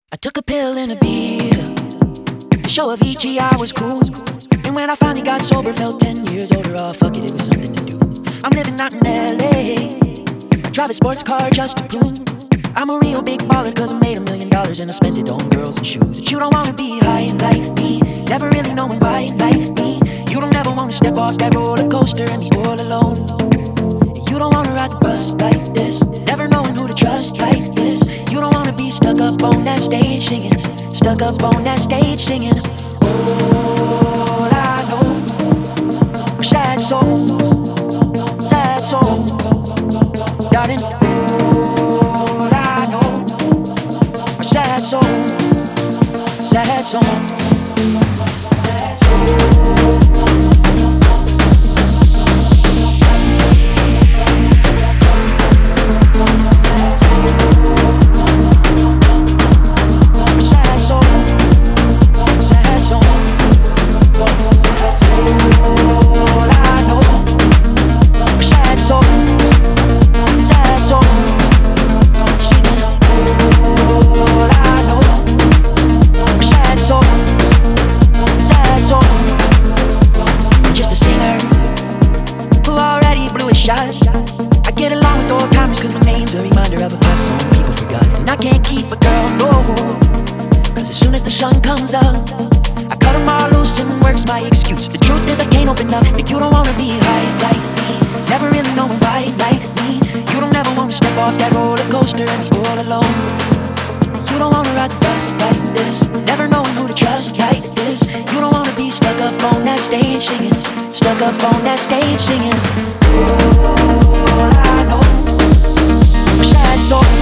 I took a pill and a beer. The show of Avicii, I was cool. And when I finally got sober, felt 10 years older. Oh, fuck it, it was something to do. I'm living out in LA. I drive a sports car just to prove I'm a real big baller, cause I made $1 million and I spent it on girls and shoes. But you don't wanna be high like me, never really knowing why like me. You don't ever wanna step off that roller coaster and be all alone. You don't wanna ride the bus like this, never knowing who to trust like this. You don't wanna be stuck up on that stage singing, stuck up on that stage singing. All I know are sad songs, darling. All I know are sad songs, sad songs. I get along with old timers cause my name's a reminder of a past song people forgot. And I can't keep a girl, no, cause as soon as the sun comes up I cut them all loose and work's my excuse. The truth is I can't open up, and you don't wanna be high like me, never really knowing why like me. You don't ever wanna step off that roller coaster and be all alone. You don't wanna ride the bus like this, never knowing who to trust like this. You don't wanna be stuck up on that stage singing, stuck up on that stage singing. All I know are sad songs.